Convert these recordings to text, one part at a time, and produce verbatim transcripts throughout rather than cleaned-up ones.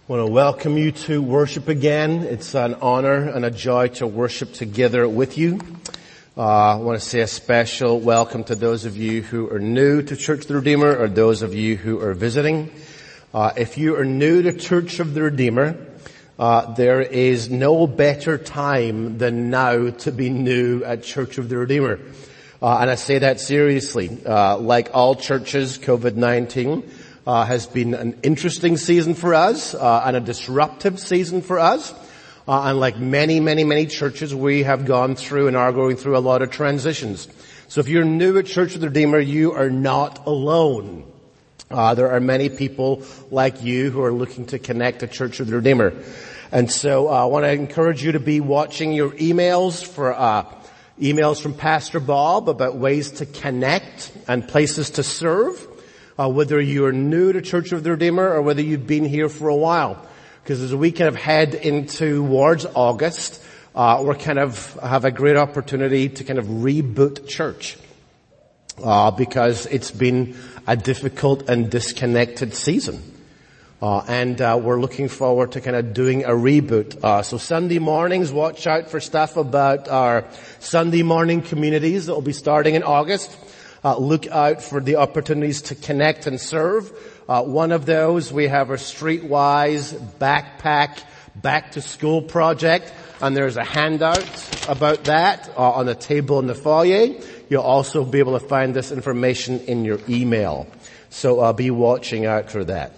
I want to welcome you to worship again. It's an honor and a joy to worship together with you. Uh, I want to say a special welcome to those of you who are new to Church of the Redeemer or those of you who are visiting. Uh, if you are new to Church of the Redeemer, uh, there is no better time than now to be new at Church of the Redeemer. Uh, and I say that seriously. Uh, like all churches, COVID nineteen Uh, has been an interesting season for us, uh, and a disruptive season for us. Uh, and like many, many, many churches, we have gone through and are going through a lot of transitions. So if you're new at Church of the Redeemer, you are not alone. Uh, there are many people like you who are looking to connect to Church of the Redeemer. And so uh, I want to encourage you to be watching your emails for uh, emails from Pastor Bob about ways to connect and places to serve. Uh, whether you are new to Church of the Redeemer or whether you've been here for a while. Because as we kind of head into towards August, uh, we're kind of have a great opportunity to kind of reboot church. Uh, because it's been a difficult and disconnected season. Uh, and, uh, we're looking forward to kind of doing a reboot. Uh, so Sunday mornings, watch out for stuff about our Sunday morning communities that will be starting in August. Uh, look out for the opportunities to connect and serve. Uh, one of those, we have our Streetwise Backpack Back to School project, and there's a handout about that uh, on the table in the foyer. You'll also be able to find this information in your email. So uh, be watching out for that.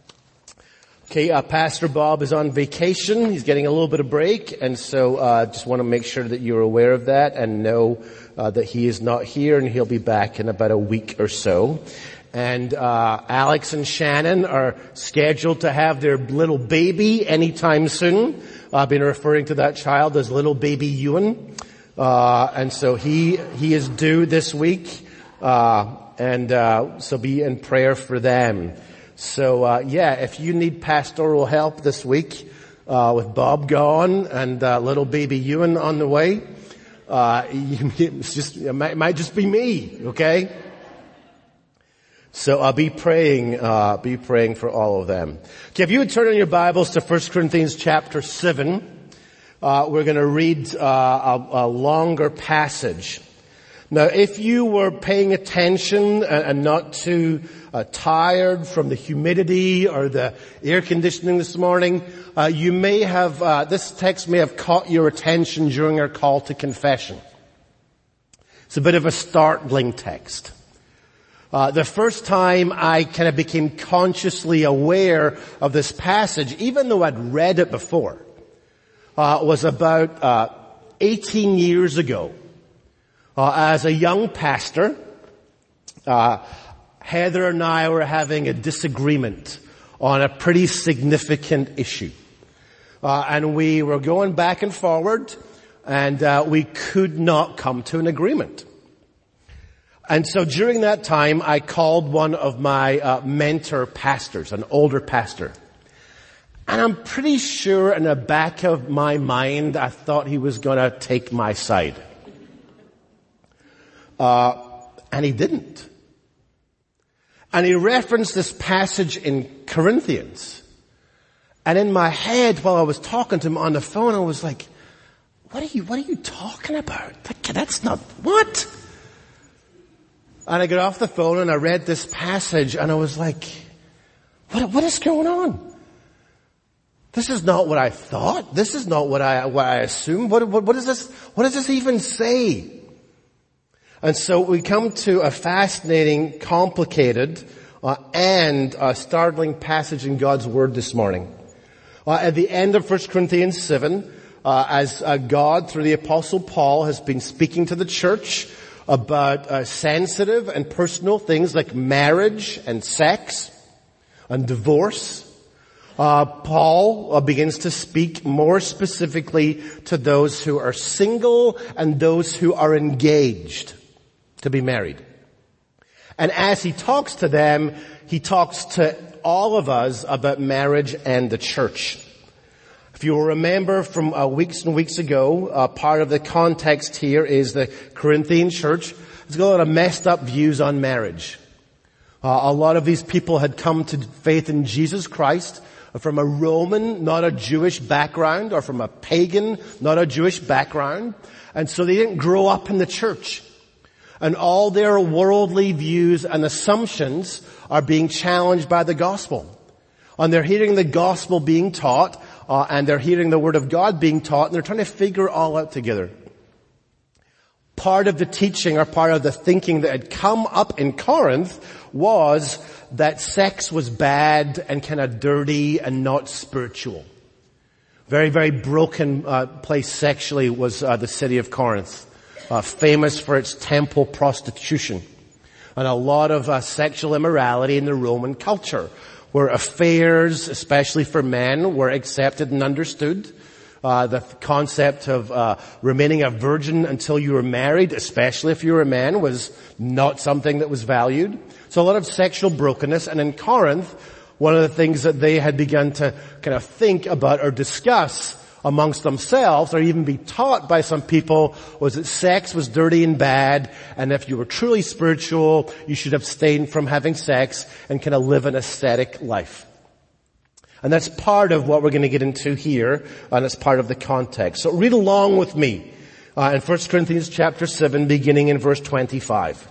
Okay, uh, Pastor Bob is on vacation. He's getting a little bit of break, and so uh just want to make sure that you're aware of that and know uh that he is not here, and he'll be back in about a week or so. And uh Alex and Shannon are scheduled to have their little baby anytime soon. I've been referring to that child as little baby Ewan. Uh and so he he is due this week, uh and uh so be in prayer for them. So, uh, yeah, if you need pastoral help this week, uh, with Bob gone and, uh, little baby Ewan on the way, uh, you, it's just, it might, it might just be me, okay? So I'll be praying, uh, be praying for all of them. Okay, if you would turn in your Bibles to First Corinthians chapter seven, uh, we're gonna read, uh, a, a longer passage. Now, if you were paying attention and, and not too uh, tired from the humidity or the air conditioning this morning, uh, you may have, uh, this text may have caught your attention during our call to confession. It's a bit of a startling text. Uh, the first time I kind of became consciously aware of this passage, even though I'd read it before, uh, was about, uh, eighteen years ago. Uh, as a young pastor, uh, Heather and I were having a disagreement on a pretty significant issue. Uh, and we were going back and forward, and uh, we could not come to an agreement. And so during that time, I called one of my uh, mentor pastors, an older pastor. And I'm pretty sure in the back of my mind, I thought he was going to take my side. Uh, and he didn't. And he referenced this passage in Corinthians. And in my head, while I was talking to him on the phone, I was like, what are you, what are you talking about? That, that's not, what? And I got off the phone and I read this passage and I was like, what, what is going on? This is not what I thought. This is not what I, what I assumed. What, what, what is this, what does this even say? And so we come to a fascinating, complicated, uh, and a startling passage in God's Word this morning. Uh, at the end of First Corinthians seven, uh, as uh, God, through the Apostle Paul, has been speaking to the church about uh, sensitive and personal things like marriage and sex and divorce, uh, Paul uh, begins to speak more specifically to those who are single and those who are engaged to be married. And as he talks to them, he talks to all of us about marriage and the church. If you will remember from uh, weeks and weeks ago, uh, part of the context here is the Corinthian church. It's got a lot of messed up views on marriage. Uh, a lot of these people had come to faith in Jesus Christ, from a Roman, not a Jewish background, or from a pagan, not a Jewish background. And so they didn't grow up in the church. And all their worldly views and assumptions are being challenged by the gospel. And they're hearing the gospel being taught, uh, and they're hearing the word of God being taught, and they're trying to figure it all out together. Part of the teaching, or part of the thinking that had come up in Corinth was that sex was bad and kind of dirty and not spiritual. Very, very broken uh, place sexually was uh, the city of Corinth, uh, famous for its temple prostitution and a lot of uh, sexual immorality in the Roman culture, where affairs, especially for men, were accepted and understood. Uh, the concept of uh, remaining a virgin until you were married, especially if you were a man, was not something that was valued. So a lot of sexual brokenness. And in Corinth, one of the things that they had begun to kind of think about or discuss amongst themselves, or even be taught by some people, was that sex was dirty and bad, and if you were truly spiritual, you should abstain from having sex and kind of live an ascetic life. And that's part of what we're going to get into here, and it's part of the context. So read along with me uh, in First Corinthians chapter seven, beginning in verse twenty-five.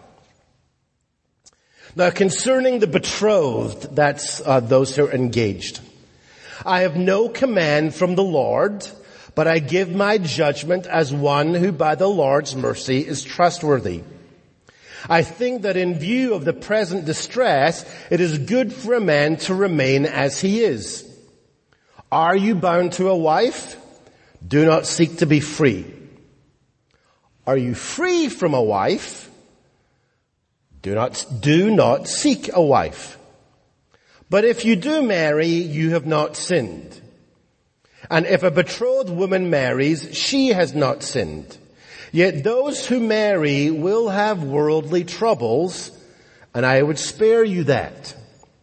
Now, concerning the betrothed, that's uh, those who are engaged. I have no command from the Lord, but I give my judgment as one who by the Lord's mercy is trustworthy. I think that in view of the present distress, it is good for a man to remain as he is. Are you bound to a wife? Do not seek to be free. Are you free from a wife? Do not, do not seek a wife. But if you do marry, you have not sinned. And if a betrothed woman marries, she has not sinned. Yet those who marry will have worldly troubles, and I would spare you that.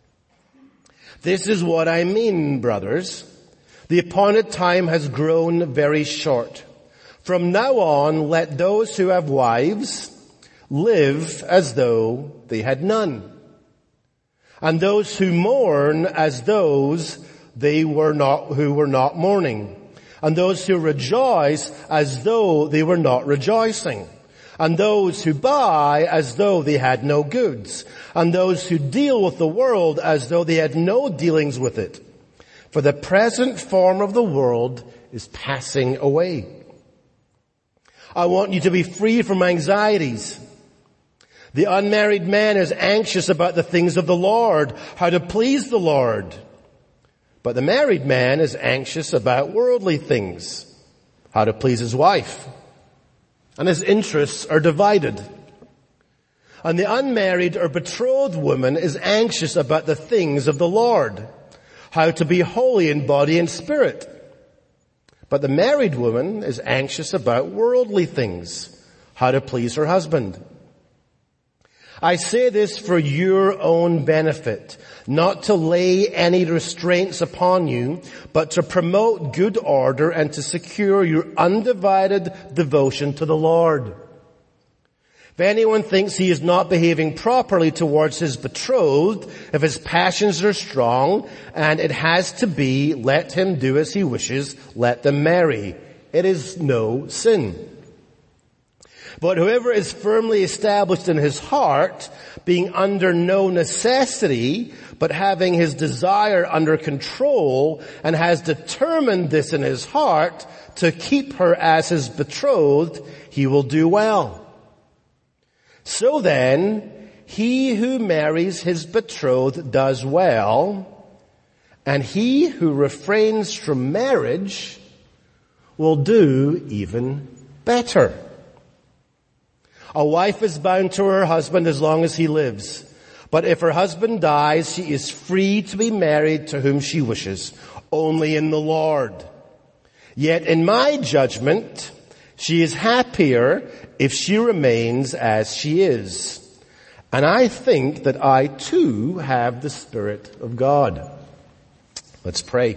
This is what I mean, brothers. The appointed time has grown very short. From now on, let those who have wives live as though they had none, and those who mourn as those they were not, who were not mourning, and those who rejoice as though they were not rejoicing, and those who buy as though they had no goods, and those who deal with the world as though they had no dealings with it. For the present form of the world is passing away. I want you to be free from anxieties. The unmarried man is anxious about the things of the Lord, how to please the Lord. But the married man is anxious about worldly things, how to please his wife. And his interests are divided. And the unmarried or betrothed woman is anxious about the things of the Lord, how to be holy in body and spirit. But the married woman is anxious about worldly things, how to please her husband. I say this for your own benefit, not to lay any restraints upon you, but to promote good order and to secure your undivided devotion to the Lord. If anyone thinks he is not behaving properly towards his betrothed, if his passions are strong, and it has to be, let him do as he wishes, let them marry. It is no sin. But whoever is firmly established in his heart, being under no necessity, but having his desire under control, and has determined this in his heart to keep her as his betrothed, he will do well. So then, he who marries his betrothed does well, and he who refrains from marriage will do even better. A wife is bound to her husband as long as he lives. But if her husband dies, she is free to be married to whom she wishes, only in the Lord. Yet in my judgment, she is happier if she remains as she is. And I think that I too have the Spirit of God. Let's pray.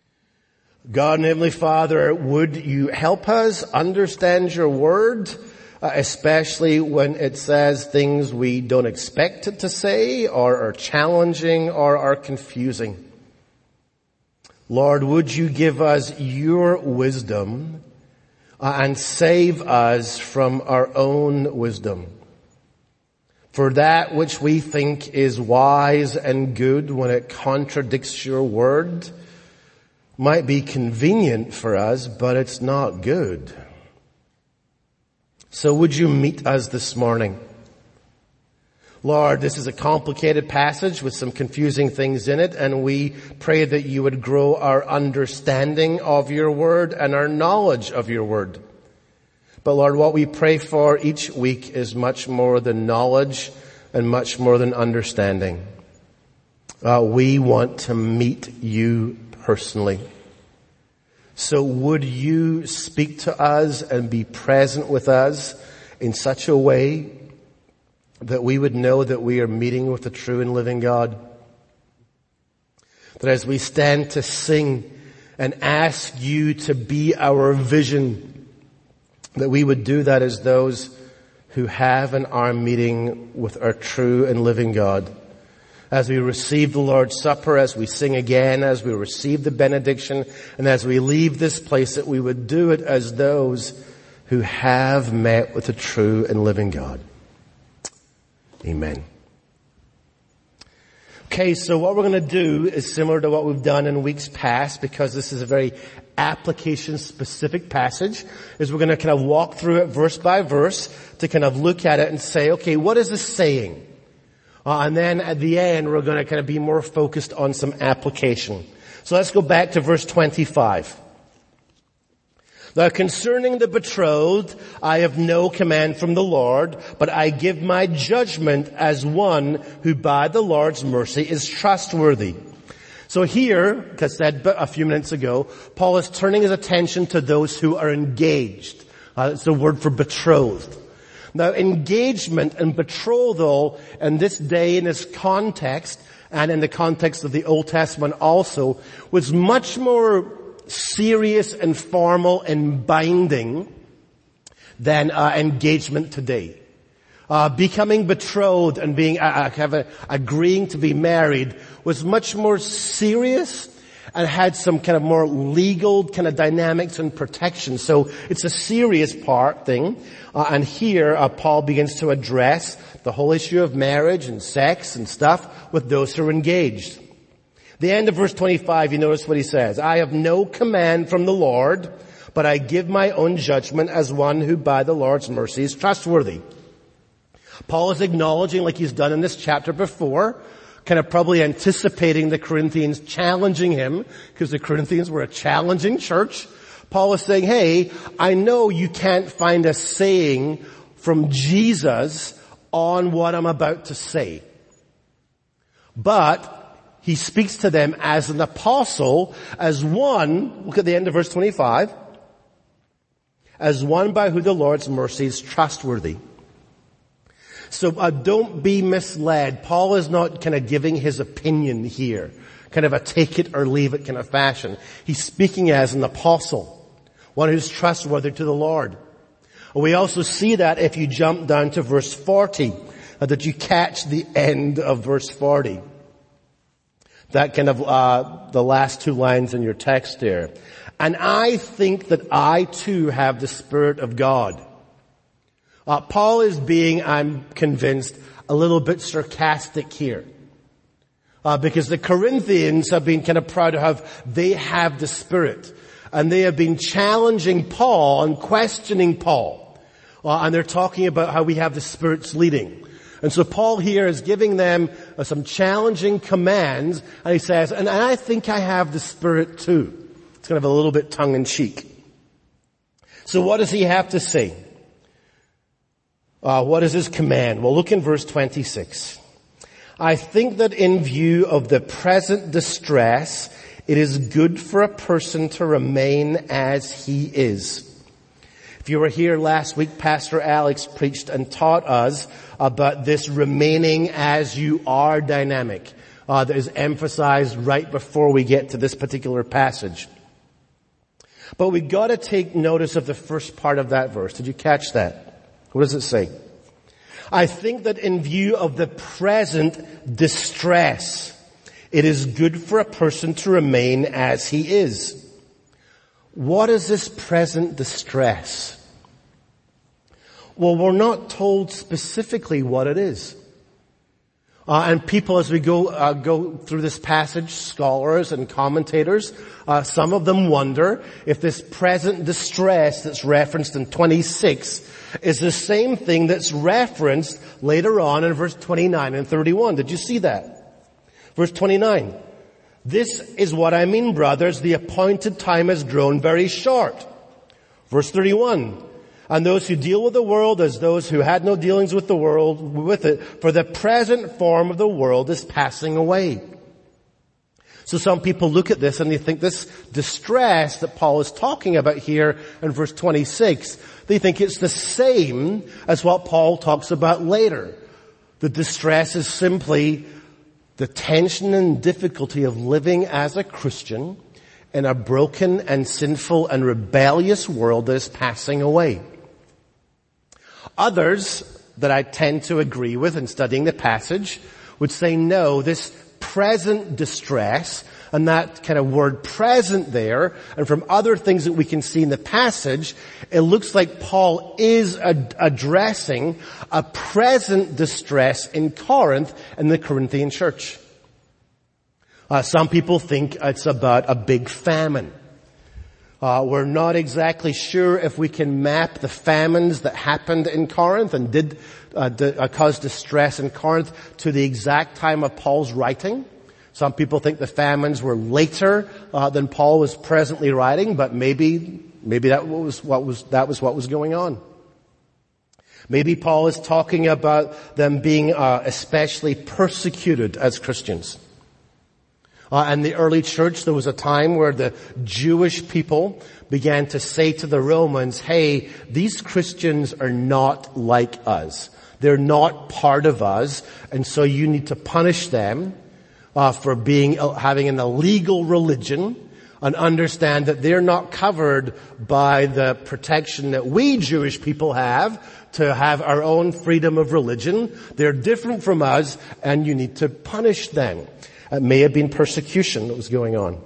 God and Heavenly Father, would you help us understand your word uh, especially when it says things we don't expect it to say, or are challenging, or are confusing. Lord, would you give us your wisdom uh, and save us from our own wisdom? For that which we think is wise and good, when it contradicts your word, might be convenient for us, but it's not good. So would you meet us this morning? Lord, this is a complicated passage with some confusing things in it, and we pray that you would grow our understanding of your word and our knowledge of your word. But Lord, what we pray for each week is much more than knowledge and much more than understanding. Uh, we want to meet you personally. So would you speak to us and be present with us in such a way that we would know that we are meeting with the true and living God? That as we stand to sing and ask you to be our vision, that we would do that as those who have and are meeting with our true and living God. As we receive the Lord's Supper, as we sing again, as we receive the benediction, and as we leave this place, that we would do it as those who have met with the true and living God. Amen. Okay, so what we're going to do is similar to what we've done in weeks past, because this is a very application-specific passage, is we're going to kind of walk through it verse by verse to kind of look at it and say, okay, what is this saying? Uh, and then at the end, we're going to kind of be more focused on some application. So let's go back to verse twenty-five. Now concerning the betrothed, I have no command from the Lord, but I give my judgment as one who by the Lord's mercy is trustworthy. So here, as said a few minutes ago, Paul is turning his attention to those who are engaged. Uh, it's the word for betrothed. Now engagement and betrothal in this day, in this context, and in the context of the Old Testament also, was much more serious and formal and binding than uh, engagement today. Uh, becoming betrothed and being uh, have a, agreeing to be married was much more serious and had some kind of more legal kind of dynamics and protection. So it's a serious part thing. Uh, and here uh, Paul begins to address the whole issue of marriage and sex and stuff with those who are engaged. The end of verse twenty-five, you notice what he says. I have no command from the Lord, but I give my own judgment as one who by the Lord's mercy is trustworthy. Paul is acknowledging, like he's done in this chapter before, kind of probably anticipating the Corinthians challenging him, because the Corinthians were a challenging church. Paul is saying, hey, I know you can't find a saying from Jesus on what I'm about to say. But he speaks to them as an apostle, as one, look at the end of verse twenty-five, as one by who the Lord's mercy is trustworthy. So uh, don't be misled. Paul is not kind of giving his opinion here, kind of a take it or leave it kind of fashion. He's speaking as an apostle, one who's trustworthy to the Lord. We also see that if you jump down to verse forty, uh, that you catch the end of verse forty. That kind of, uh, the last two lines in your text there. And I think that I too have the Spirit of God. Uh, Paul is being, I'm convinced, a little bit sarcastic here. Uh, because the Corinthians have been kind of proud of how they have the Spirit. And they have been challenging Paul and questioning Paul. Uh, and they're talking about how we have the Spirit's leading. And so Paul here is giving them uh, some challenging commands, and he says, and I think I have the Spirit too. It's kind of a little bit tongue-in-cheek. So what does he have to say? Uh, what is his command? Well, look in verse twenty-six. I think that in view of the present distress, it is good for a person to remain as he is. If you were here last week, Pastor Alex preached and taught us about this remaining as you are dynamic uh, that is emphasized right before we get to this particular passage. But we've got to take notice of the first part of that verse. Did you catch that? What does it say? I think that in view of the present distress, it is good for a person to remain as he is. What is this present distress? Well, we're not told specifically what it is. Uh, and people, as we go uh, go through this passage, scholars and commentators, uh, some of them wonder if this present distress that's referenced in twenty-six is the same thing that's referenced later on in verse twenty-nine and thirty-one. Did you see that? Verse twenty-nine. This is what I mean, brothers. The appointed time has grown very short. Verse thirty-one. And those who deal with the world as those who had no dealings with the world, with it, for the present form of the world is passing away. So some people look at this and they think this distress that Paul is talking about here in verse twenty-six, they think it's the same as what Paul talks about later. The distress is simply the tension and difficulty of living as a Christian in a broken and sinful and rebellious world that is passing away. Others that I tend to agree with in studying the passage would say no, this present distress, and that kind of word present there, and from other things that we can see in the passage, it looks like Paul is ad- addressing a present distress in Corinth and the Corinthian church. Uh, some people think it's about a big famine. Uh, we're not exactly sure if we can map the famines that happened in Corinth and did uh, d- uh, cause distress in Corinth to the exact time of Paul's writing. Some people think the famines were later uh, than Paul was presently writing, but maybe maybe that was what was that was what was going on. Maybe Paul is talking about them being uh, especially persecuted as Christians. Uh, in the early church, there was a time where the Jewish people began to say to the Romans, hey, these Christians are not like us. They're not part of us, and so you need to punish them uh, for being uh, having an illegal religion, and understand that they're not covered by the protection that we Jewish people have to have our own freedom of religion. They're different from us, and you need to punish them. It may have been persecution that was going on.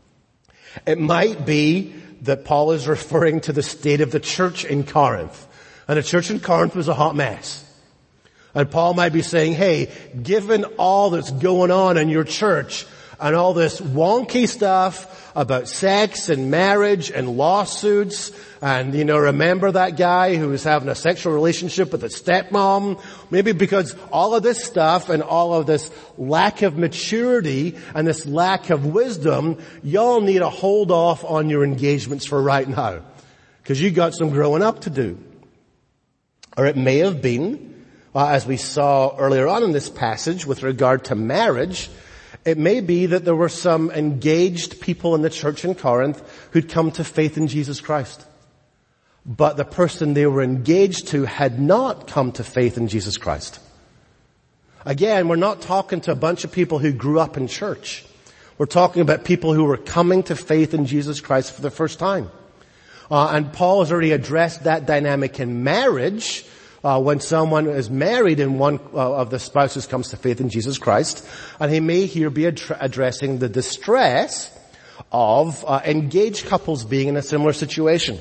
It might be that Paul is referring to the state of the church in Corinth. And the church in Corinth was a hot mess. And Paul might be saying, hey, given all that's going on in your church and all this wonky stuff about sex and marriage and lawsuits, and, you know, remember that guy who was having a sexual relationship with a stepmom? Maybe because all of this stuff and all of this lack of maturity and this lack of wisdom, y'all need to hold off on your engagements for right now. Because you got some growing up to do. Or it may have been, uh, as we saw earlier on in this passage with regard to marriage, it may be that there were some engaged people in the church in Corinth who'd come to faith in Jesus Christ. But the person they were engaged to had not come to faith in Jesus Christ. Again, we're not talking to a bunch of people who grew up in church. We're talking about people who were coming to faith in Jesus Christ for the first time. Uh, and Paul has already addressed that dynamic in marriage. Uh, when someone is married and one uh, of the spouses comes to faith in Jesus Christ, and he may here be ad- addressing the distress of uh, engaged couples being in a similar situation.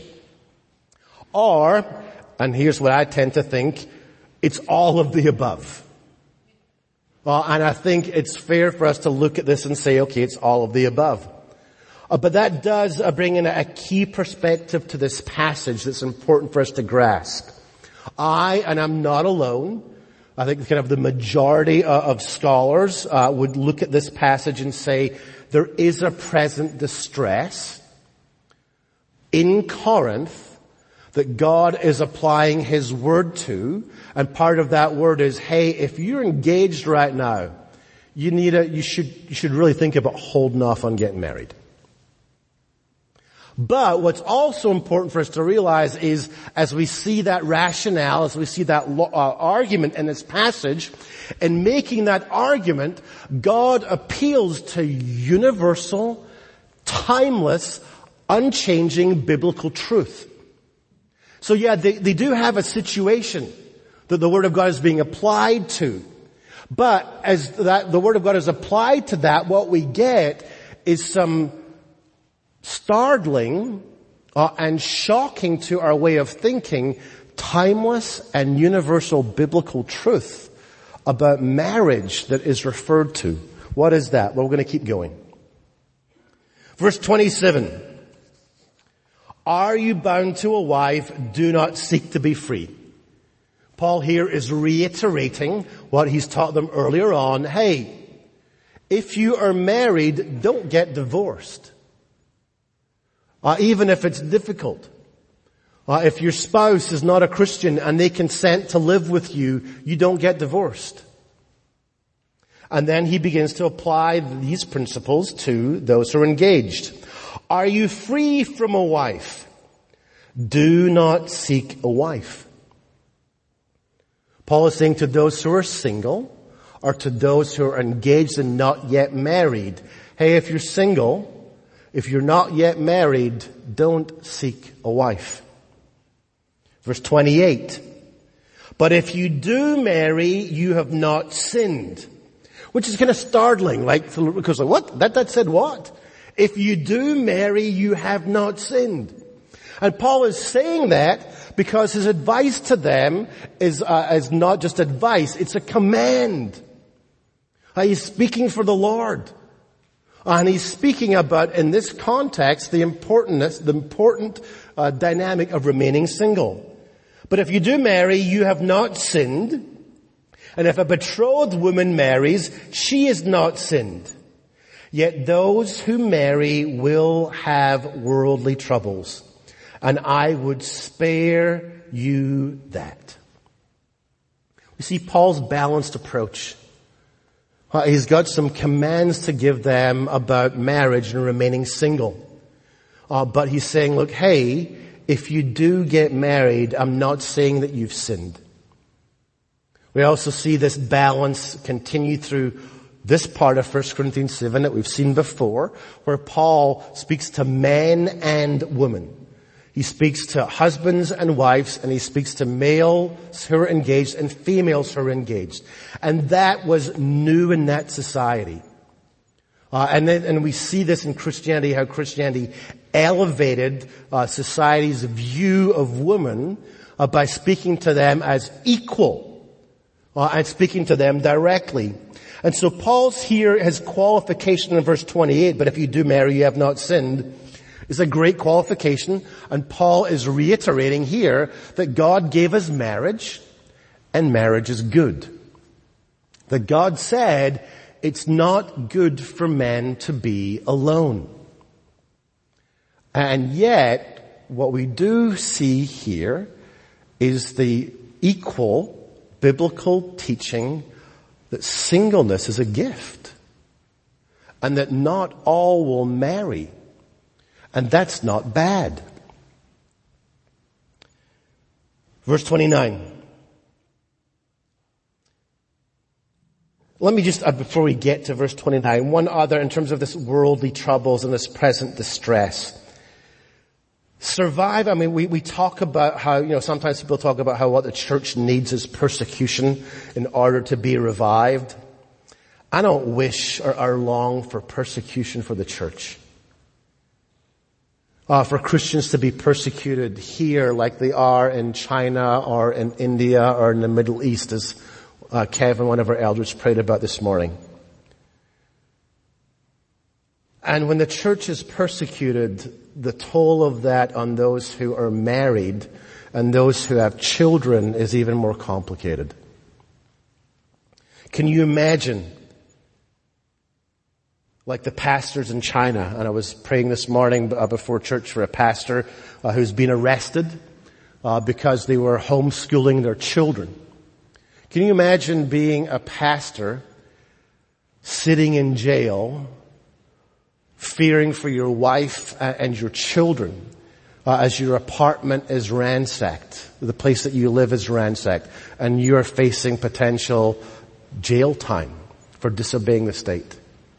Or, and here's what I tend to think, it's all of the above. Uh, and I think it's fair for us to look at this and say, okay, it's all of the above. Uh, but that does uh, bring in a, a key perspective to this passage that's important for us to grasp. I, and I'm not alone, I think kind of the majority uh, of scholars uh, would look at this passage and say there is a present distress in Corinth that God is applying His word to, and part of that word is, hey, if you're engaged right now, you need a, you should, you should really think about holding off on getting married. But what's also important for us to realize is, as we see that rationale, as we see that uh, argument in this passage, in making that argument, God appeals to universal, timeless, unchanging biblical truth. So yeah, they, they do have a situation that the Word of God is being applied to. But as that, the Word of God is applied to that, what we get is some startling uh, and shocking to our way of thinking, timeless and universal biblical truth about marriage that is referred to. What is that? Well, we're going to keep going. Verse twenty-seven. Are you bound to a wife? Do not seek to be free. Paul here is reiterating what he's taught them earlier on. Hey, if you are married, don't get divorced. Uh, even if it's difficult. Uh, if your spouse is not a Christian and they consent to live with you, you don't get divorced. And then he begins to apply these principles to those who are engaged. Are you free from a wife? Do not seek a wife. Paul is saying to those who are single, or to those who are engaged and not yet married, hey, if you're single, if you're not yet married, don't seek a wife. Verse twenty-eight. But if you do marry, you have not sinned. Which is kind of startling, like, because like, what? That, that said what? If you do marry, you have not sinned. And Paul is saying that because his advice to them is, uh, is not just advice, it's a command. Uh, he's speaking for the Lord. Uh, and he's speaking about, in this context, the importance, the important uh, dynamic of remaining single. But if you do marry, you have not sinned. And if a betrothed woman marries, she is not sinned. Yet those who marry will have worldly troubles. And I would spare you that. You see Paul's balanced approach. Uh, he's got some commands to give them about marriage and remaining single. Uh, but he's saying, look, hey, if you do get married, I'm not saying that you've sinned. We also see this balance continue through this part of First Corinthians seven that we've seen before, where Paul speaks to men and women. He speaks to husbands and wives, and he speaks to males who are engaged and females who are engaged. And that was new in that society. Uh, and then, and we see this in Christianity, how Christianity elevated uh, society's view of women uh, by speaking to them as equal. Uh, and speaking to them directly. And so Paul's here, his qualification in verse twenty-eight, but if you do marry, you have not sinned, is a great qualification. And Paul is reiterating here that God gave us marriage, and marriage is good. That God said it's not good for men to be alone. And yet, what we do see here is the equal biblical teaching that singleness is a gift and that not all will marry, and that's not bad. Verse twenty-nine. Let me just, uh, before we get to verse twenty-nine, one other in terms of this worldly troubles and this present distress. Survive, I mean, we, we talk about how, you know, sometimes people talk about how what the church needs is persecution in order to be revived. I don't wish or, or long for persecution for the church. Uh, for Christians to be persecuted here like they are in China or in India or in the Middle East, as uh, Kevin, one of our elders, prayed about this morning. And when the church is persecuted, the toll of that on those who are married and those who have children is even more complicated. Can you imagine, like the pastors in China, and I was praying this morning before church for a pastor uh, who's been arrested uh, because they were homeschooling their children. Can you imagine being a pastor sitting in jail, fearing for your wife and your children uh, as your apartment is ransacked, the place that you live is ransacked, and you're facing potential jail time for disobeying the state?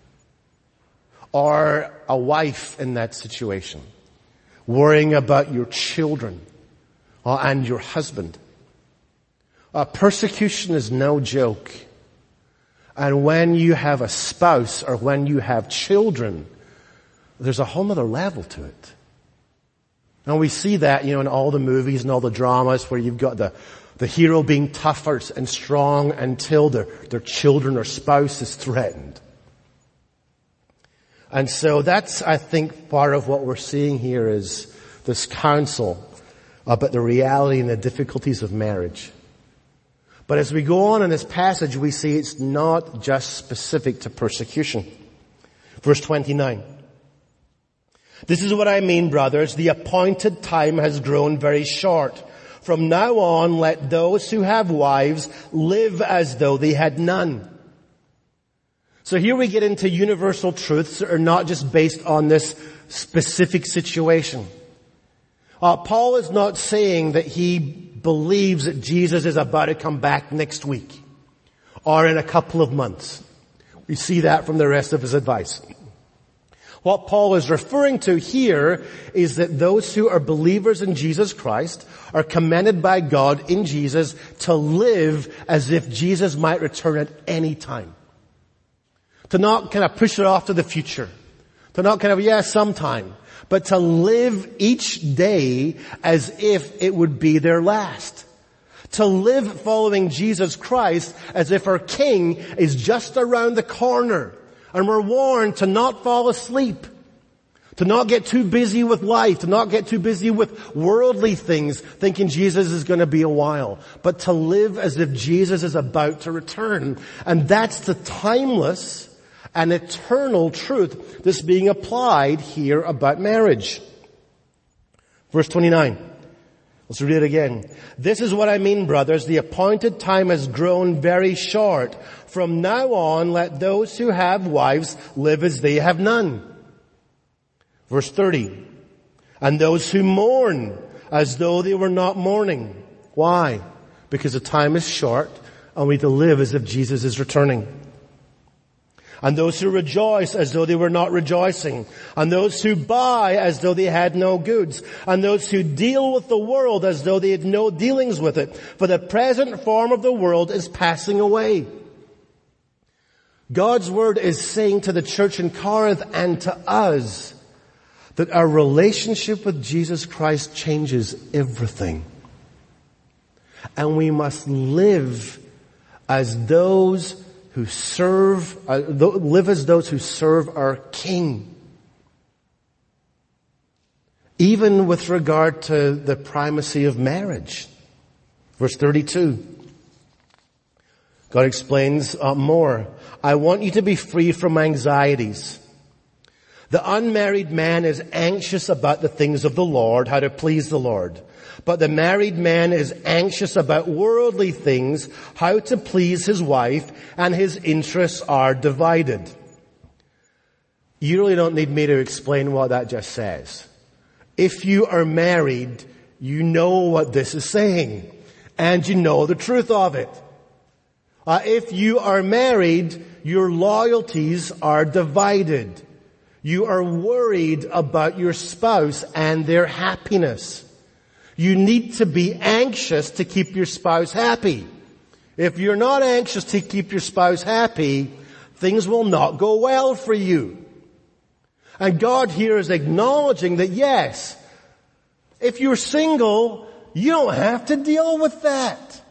Or a wife in that situation, worrying about your children, uh, and your husband. Uh, persecution is no joke. And when you have a spouse or when you have children, there's a whole other level to it. And we see that, you know, in all the movies and all the dramas where you've got the, the hero being tougher and strong until their, their children or spouse is threatened. And so that's, I think, part of what we're seeing here is this counsel about the reality and the difficulties of marriage. But as we go on in this passage, we see it's not just specific to persecution. Verse twenty-nine. This is what I mean, brothers. The appointed time has grown very short. From now on, let those who have wives live as though they had none. So here we get into universal truths that are not just based on this specific situation. Uh, Paul is not saying that he believes that Jesus is about to come back next week or in a couple of months. We see that from the rest of his advice. What Paul is referring to here is that those who are believers in Jesus Christ are commended by God in Jesus to live as if Jesus might return at any time. To not kind of push it off to the future. To not kind of, yeah, sometime. But to live each day as if it would be their last. To live following Jesus Christ as if our King is just around the corner. And we're warned to not fall asleep. To not get too busy with life. To not get too busy with worldly things, thinking Jesus is going to be a while. But to live as if Jesus is about to return. And that's the timeless and eternal truth that's being applied here about marriage. Verse twenty-nine. Let's read it again. This is what I mean, brothers. The appointed time has grown very short. From now on, let those who have wives live as they have none. Verse thirty. And those who mourn as though they were not mourning. Why? Because the time is short and we need to live as if Jesus is returning. And those who rejoice as though they were not rejoicing. And those who buy as though they had no goods. And those who deal with the world as though they had no dealings with it. For the present form of the world is passing away. God's word is saying to the church in Corinth and to us that our relationship with Jesus Christ changes everything. And we must live as those who serve, uh, live as those who serve our King. Even with regard to the primacy of marriage. Verse thirty-two. God explains uh, more. I want you to be free from anxieties. The unmarried man is anxious about the things of the Lord, how to please the Lord. But the married man is anxious about worldly things, how to please his wife, and his interests are divided. You really don't need me to explain what that just says. If you are married, you know what this is saying, and you know the truth of it. Uh, if you are married, your loyalties are divided. You are worried about your spouse and their happiness. You need to be anxious to keep your spouse happy. If you're not anxious to keep your spouse happy, things will not go well for you. And God here is acknowledging that yes, if you're single, you don't have to deal with that.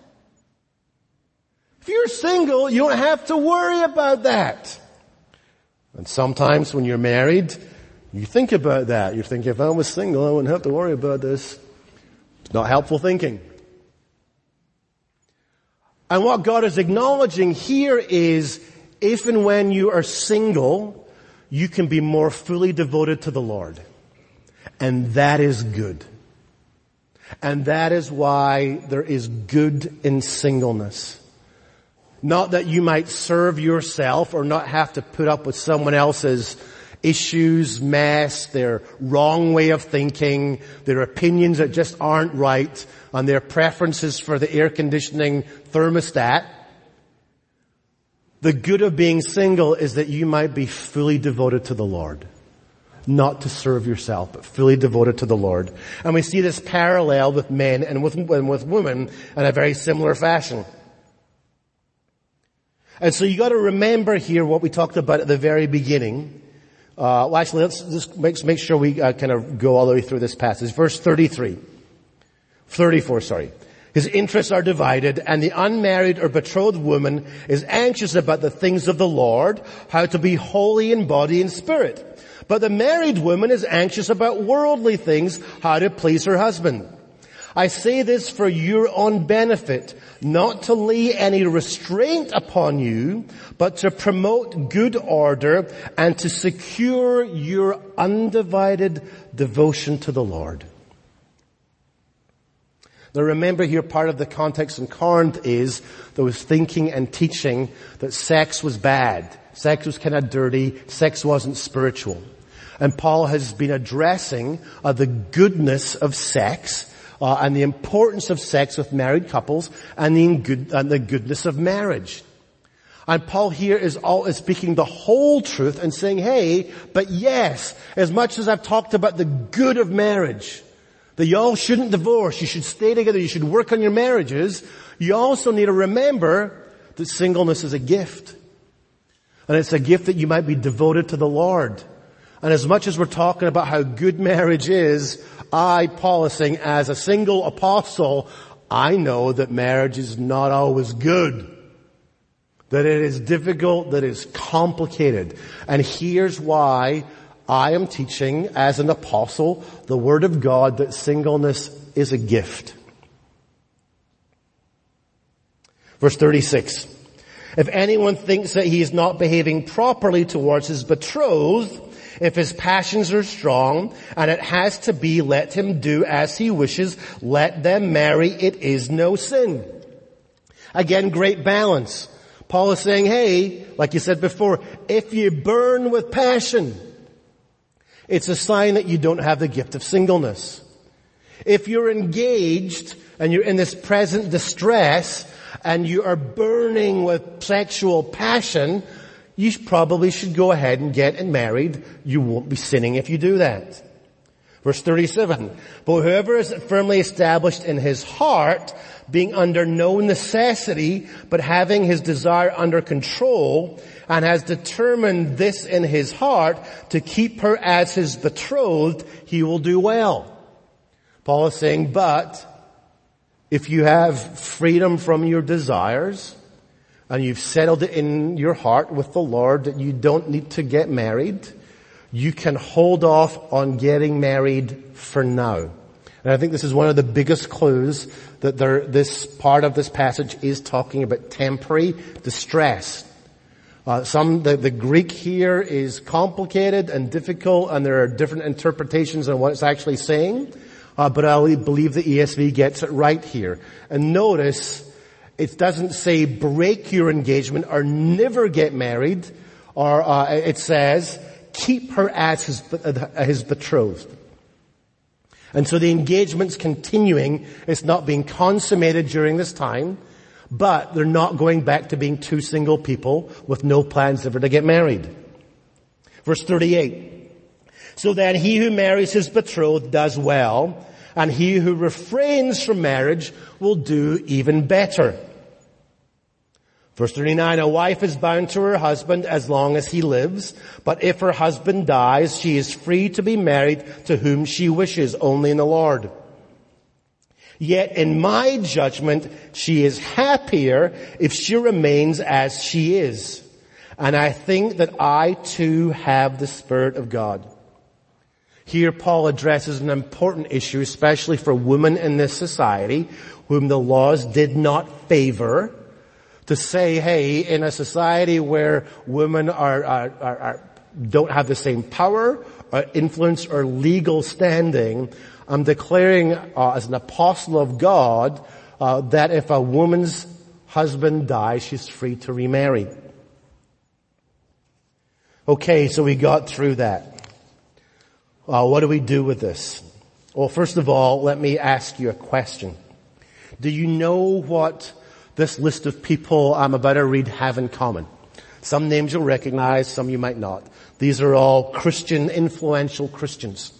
If you're single, you don't have to worry about that. And sometimes when you're married, you think about that. You think, if I was single, I wouldn't have to worry about this. It's not helpful thinking. And what God is acknowledging here is, if and when you are single, you can be more fully devoted to the Lord. And that is good. And that is why there is good in singleness. Not that you might serve yourself or not have to put up with someone else's issues, mess, their wrong way of thinking, their opinions that just aren't right, and their preferences for the air conditioning thermostat. The good of being single is that you might be fully devoted to the Lord. not to serve yourself, but fully devoted to the Lord. And we see this parallel with men and with, and with women in a very similar fashion. And so you got to remember here what we talked about at the very beginning. Uh, well, actually, let's just make, make sure we uh, kind of go all the way through this passage. Verse thirty-three. thirty-four, sorry. His interests are divided, and the unmarried or betrothed woman is anxious about the things of the Lord, how to be holy in body and spirit. But the married woman is anxious about worldly things, how to please her husband. I say this for your own benefit, not to lay any restraint upon you, but to promote good order and to secure your undivided devotion to the Lord. Now remember here, part of the context in Corinth is there was thinking and teaching that sex was bad. Sex was kind of dirty. Sex wasn't spiritual. And Paul has been addressing uh, the goodness of sex uh, and the importance of sex with married couples and the, good, and the goodness of marriage. And Paul here is, all, is speaking the whole truth and saying, hey, but yes, as much as I've talked about the good of marriage, that y'all shouldn't divorce, you should stay together, you should work on your marriages, you also need to remember that singleness is a gift. And it's a gift that you might be devoted to the Lord. And as much as we're talking about how good marriage is, I, Paul, is saying, as a single apostle, I know that marriage is not always good. That it is difficult, that it is complicated. And here's why I am teaching, as an apostle, the Word of God, that singleness is a gift. Verse thirty-six. If anyone thinks that he is not behaving properly towards his betrothed, if his passions are strong, and it has to be, let him do as he wishes, let them marry, it is no sin. Again, great balance. Paul is saying, hey, like you said before, if you burn with passion, it's a sign that you don't have the gift of singleness. If you're engaged and you're in this present distress and you are burning with sexual passion, you probably should go ahead and get married. You won't be sinning if you do that. Verse thirty-seven. But whoever is firmly established in his heart, being under no necessity, but having his desire under control, and has determined this in his heart to keep her as his betrothed, he will do well. Paul is saying, but if you have freedom from your desires, and you've settled it in your heart with the Lord that you don't need to get married, you can hold off on getting married for now. And I think this is one of the biggest clues that there, this part of this passage is talking about temporary distress. Uh, some, the, the Greek here is complicated and difficult, and there are different interpretations on what it's actually saying. Uh, but I believe the E S V gets it right here. And notice, it doesn't say break your engagement or never get married, or uh, it says keep her as his, uh, his betrothed. And so the engagement's continuing. It's not being consummated during this time, but they're not going back to being two single people with no plans ever to get married. Verse thirty-eight. So then he who marries his betrothed does well, and he who refrains from marriage will do even better. Verse thirty-nine, a wife is bound to her husband as long as he lives, but if her husband dies, she is free to be married to whom she wishes, only in the Lord. Yet in my judgment, she is happier if she remains as she is. And I think that I too have the Spirit of God. Here Paul addresses an important issue, especially for women in this society, whom the laws did not favor. To say, hey, in a society where women are, are, are, are don't have the same power, or influence, or legal standing, I'm declaring uh, as an apostle of God uh, that if a woman's husband dies, she's free to remarry. Okay, so we got through that. Uh, what do we do with this? Well, first of all, let me ask you a question. Do you know what this list of people I'm about to read have in common? Some names you'll recognize, some you might not. These are all Christian, influential Christians.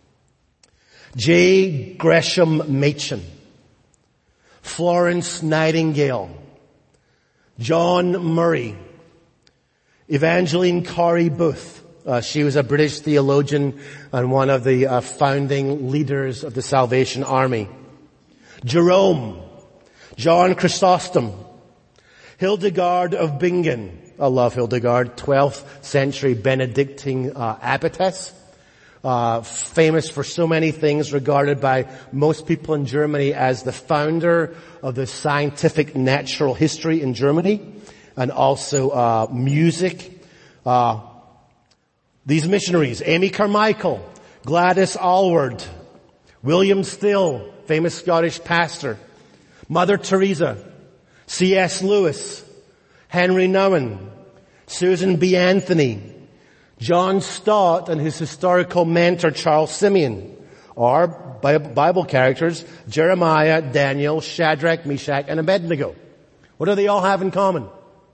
J. Gresham Machen, Florence Nightingale, John Murray, Evangeline Corrie Booth. Uh, she was a British theologian and one of the uh, founding leaders of the Salvation Army. Jerome, John Chrysostom, Hildegard of Bingen. I love Hildegard, twelfth century Benedictine uh, abbotess. Uh, famous for so many things, regarded by most people in Germany as the founder of the scientific natural history in Germany, and also uh, music. Uh, these missionaries, Amy Carmichael, Gladys Aylward, William Still, famous Scottish pastor, Mother Teresa, C S Lewis, Henry Nouwen, Susan B. Anthony, John Stott and his historical mentor Charles Simeon, or Bible characters Jeremiah, Daniel, Shadrach, Meshach, and Abednego. What do they all have in common?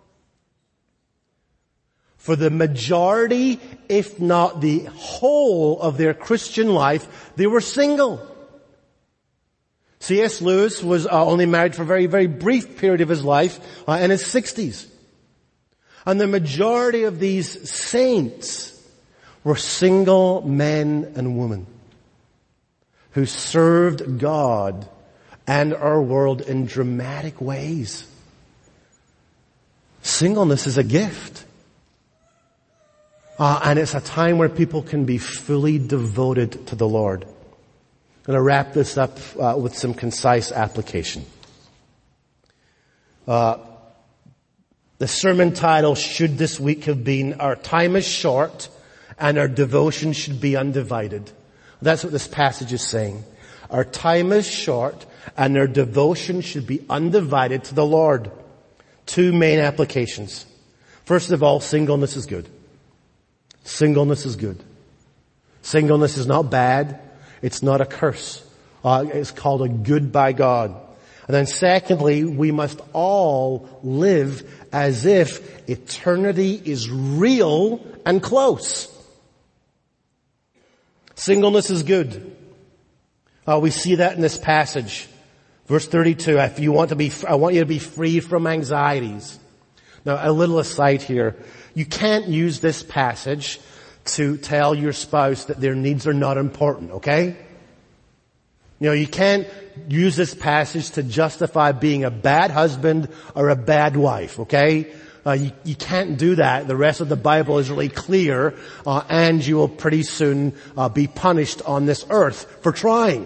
For the majority, if not the whole of their Christian life, they were single. C S Lewis was uh, only married for a very, very brief period of his life, uh, in his sixties. And the majority of these saints were single men and women who served God and our world in dramatic ways. Singleness is a gift. Uh, and it's a time where people can be fully devoted to the Lord. I'm going to wrap this up uh, with some concise application. Uh, the sermon title should this week have been, Our Time is Short and Our Devotion Should Be Undivided. That's what this passage is saying. Our time is short and our devotion should be undivided to the Lord. Two main applications. First of all, singleness is good. Singleness is good. Singleness is not bad. It's not a curse. Uh, it's called a good by God. And then secondly, we must all live as if eternity is real and close. Singleness is good. Uh, we see that in this passage. Verse thirty-two, if you want to be, I want you to be free from anxieties. Now, a little aside here. You can't use this passage to tell your spouse that their needs are not important, okay? You know, you can't use this passage to justify being a bad husband or a bad wife, okay? Uh, you, you can't do that. The rest of the Bible is really clear, uh, and you will pretty soon uh, be punished on this earth for trying.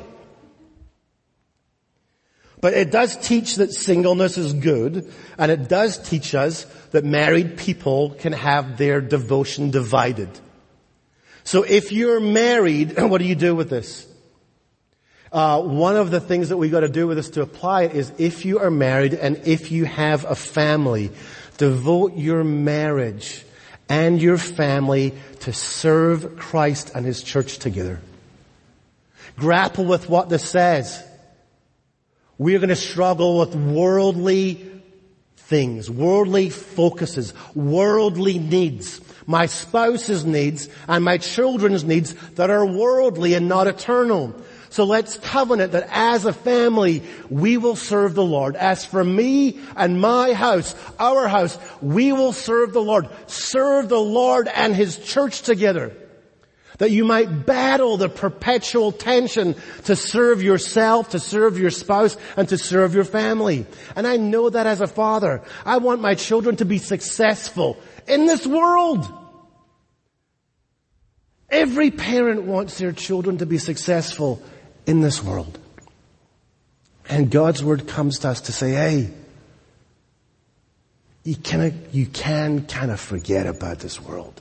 But it does teach that singleness is good, and it does teach us that married people can have their devotion divided. So if you're married, what do you do with this? Uh, one of the things that we got to do with this to apply it is, if you are married and if you have a family, devote your marriage and your family to serve Christ and His church together. Grapple with what this says. We're going to struggle with worldly things, worldly focuses, worldly needs. My spouse's needs and my children's needs that are worldly and not eternal. So let's covenant that as a family, we will serve the Lord. As for me and my house, our house, we will serve the Lord. Serve the Lord and His church together. That you might battle the perpetual tension to serve yourself, to serve your spouse, and to serve your family. And I know that as a father. I want my children to be successful in this world. Every parent wants their children to be successful in this world. And God's Word comes to us to say, hey, you can, you can kind of forget about this world.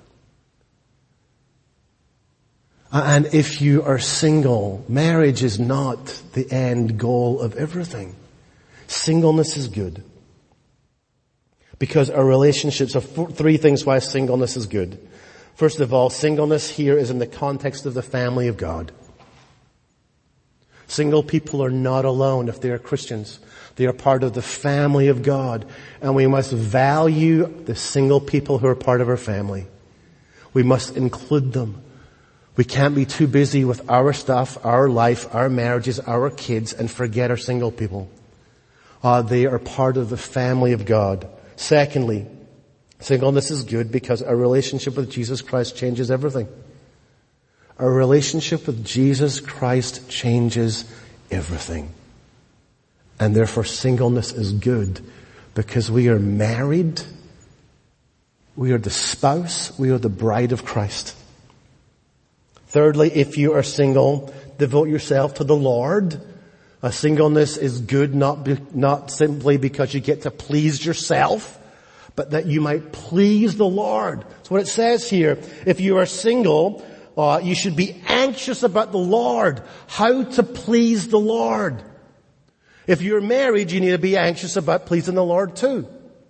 And if you are single, marriage is not the end goal of everything. Singleness is good. Because our relationships are four, three things why singleness is good. First of all, singleness here is in the context of the family of God. Single people are not alone if they are Christians. They are part of the family of God. And we must value the single people who are part of our family. We must include them. We can't be too busy with our stuff, our life, our marriages, our kids, and forget our single people. Uh, they are part of the family of God. Secondly, singleness is good because our relationship with Jesus Christ changes everything. Our relationship with Jesus Christ changes everything. And therefore singleness is good because we are married. We are the spouse. We are the bride of Christ. Thirdly, if you are single, devote yourself to the Lord. A singleness is good not be, not simply because you get to please yourself, but that you might please the Lord. That's what it says here. If you are single, uh, you should be anxious about the Lord, how to please the Lord. If you're married, you need to be anxious about pleasing the Lord too.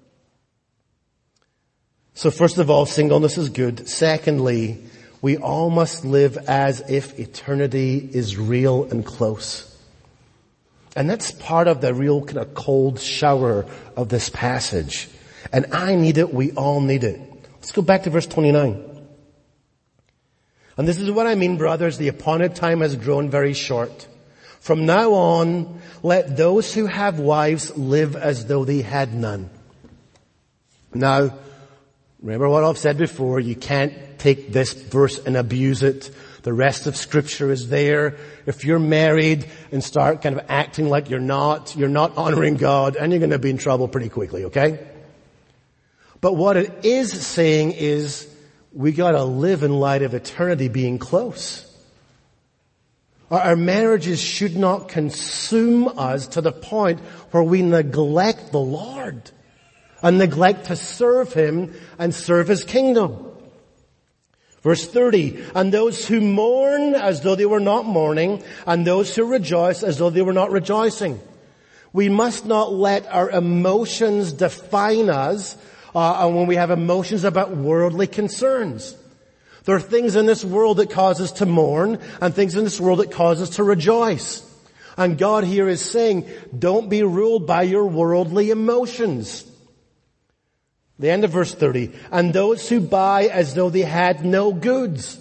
So first of all, singleness is good. Secondly, we all must live as if eternity is real and close. And that's part of the real kind of cold shower of this passage. And I need it, we all need it. Let's go back to verse twenty-nine. And this is what I mean, brothers, the appointed time has grown very short. From now on, let those who have wives live as though they had none. Now, remember what I've said before, you can't take this verse and abuse it. The rest of Scripture is there. If you're married and start kind of acting like you're not, you're not honoring God, and you're going to be in trouble pretty quickly, okay? But what it is saying is, we gotta live in light of eternity being close. Our, our marriages should not consume us to the point where we neglect the Lord and neglect to serve Him and serve His kingdom. Verse thirty, and those who mourn as though they were not mourning, and those who rejoice as though they were not rejoicing. We must not let our emotions define us uh, when we have emotions about worldly concerns. There are things in this world that cause us to mourn, and things in this world that cause us to rejoice. And God here is saying, don't be ruled by your worldly emotions. The end of verse thirty. And those who buy as though they had no goods.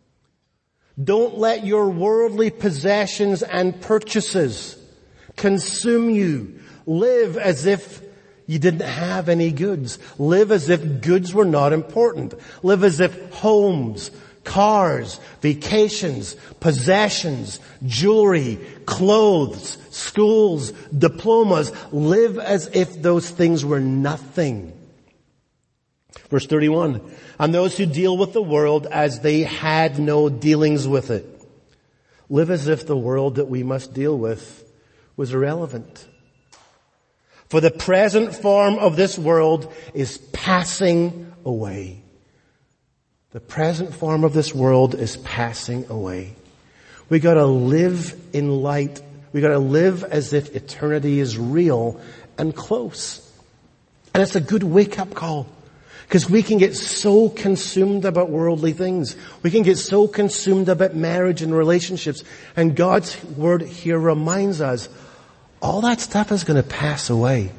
Don't let your worldly possessions and purchases consume you. Live as if you didn't have any goods. Live as if goods were not important. Live as if homes, cars, vacations, possessions, jewelry, clothes, schools, diplomas. Live as if those things were nothing. Verse thirty-one, and those who deal with the world as they had no dealings with it. Live as if the world that we must deal with was irrelevant. For the present form of this world is passing away. The present form of this world is passing away. We gotta live in light. We gotta live as if eternity is real and close. And it's a good wake-up call. Because we can get so consumed about worldly things. We can get so consumed about marriage and relationships. And God's word here reminds us, all that stuff is going to pass away.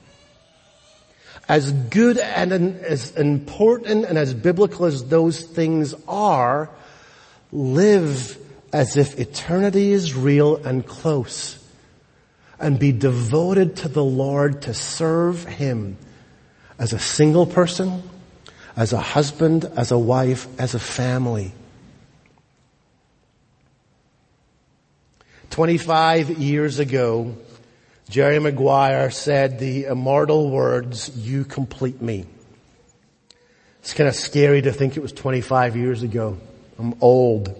As good and as important and as biblical as those things are, live as if eternity is real and close. And be devoted to the Lord to serve Him. As a single person, as a husband, as a wife, as a family. Twenty-five years ago, Jerry Maguire said the immortal words, "You complete me." It's kind of scary to think it was twenty-five years ago. I'm old.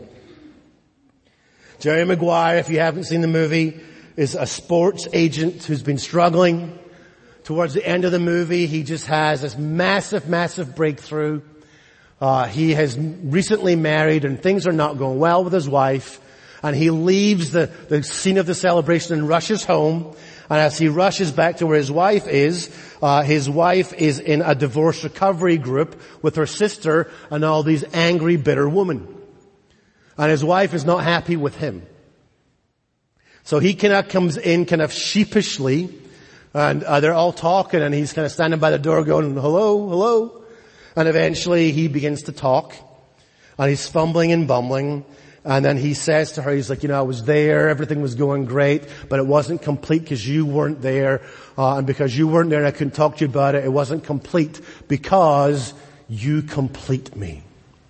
Jerry Maguire, if you haven't seen the movie, is a sports agent who's been struggling. Towards the end of the movie, he just has this massive, massive breakthrough. Uh, he has recently married and things are not going well with his wife. And he leaves the, the scene of the celebration and rushes home. And as he rushes back to where his wife is, uh, his wife is in a divorce recovery group with her sister and all these angry, bitter women. And his wife is not happy with him. So he kind of comes in kind of sheepishly, and uh, they're all talking, and he's kind of standing by the door going, hello, hello. And eventually he begins to talk, and he's fumbling and bumbling. And then he says to her, he's like, you know, I was there, everything was going great, but it wasn't complete because you weren't there. Uh, and because you weren't there and I couldn't talk to you about it, it wasn't complete because you complete me.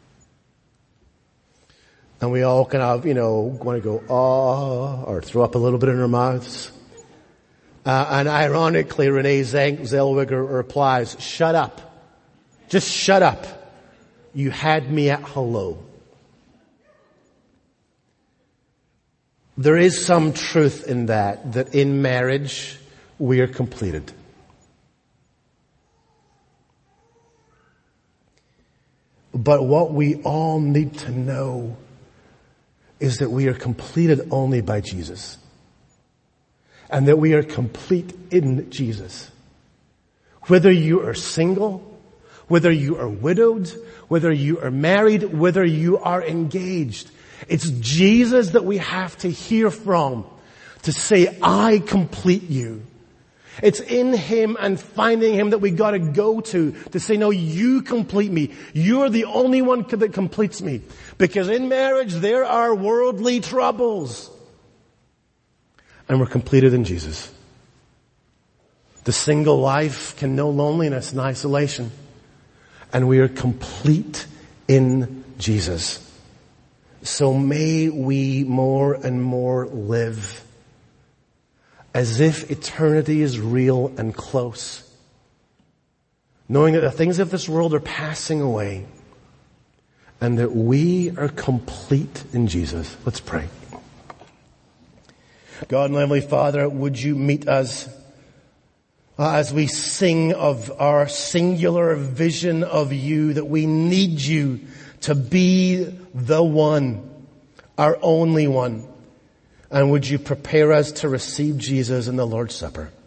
And we all kind of, you know, want to go, ah, or throw up a little bit in our mouths. Uh, and ironically, Renee Zellweger replies, shut up. Just shut up. You had me at hello. There is some truth in that, that in marriage, we are completed. But what we all need to know is that we are completed only by Jesus. And that we are complete in Jesus. Whether you are single, whether you are widowed, whether you are married, whether you are engaged. It's Jesus that we have to hear from to say, I complete you. It's in Him and finding Him that we gotta go to, to say, no, you complete me. You're the only one that completes me. Because in marriage, there are worldly troubles. And we're completed in Jesus. The single life can know loneliness and isolation. And we are complete in Jesus. So may we more and more live as if eternity is real and close. Knowing that the things of this world are passing away. And that we are complete in Jesus. Let's pray. God and Heavenly Father, would you meet us uh, as we sing of our singular vision of you, that we need you to be the one, our only one. And would you prepare us to receive Jesus in the Lord's Supper?